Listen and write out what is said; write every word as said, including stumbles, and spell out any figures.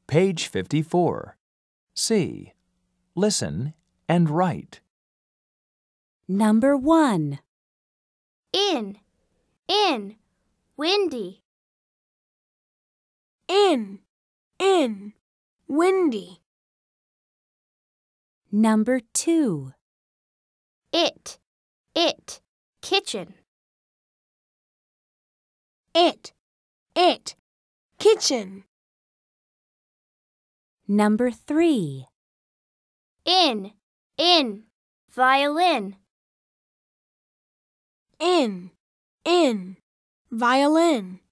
Page fifty-four. C. Listen and write. Number one. In, in, windy. In, in, windy. Number two. It, it, kitchen. It, it, kitchen. Number three. In, in, violin. In, in, violin.